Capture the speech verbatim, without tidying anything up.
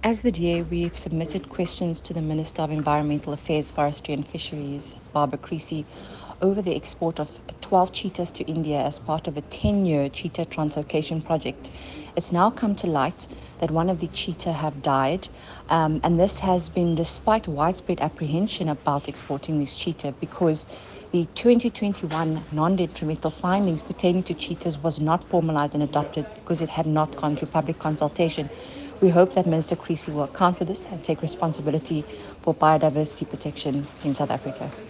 As the D A, we've submitted questions to the Minister of Environmental Affairs, Forestry and Fisheries, Barbara Creasy, over the export of twelve cheetahs to India as part of a ten-year cheetah translocation project. It's now come to light that one of the cheetah have died, um, and this has been despite widespread apprehension about exporting these cheetah because the twenty twenty-one non-detrimental findings pertaining to cheetahs was not formalized and adopted because it had not gone through public consultation. We hope that Minister Creasy will account for this and take responsibility for biodiversity protection in South Africa.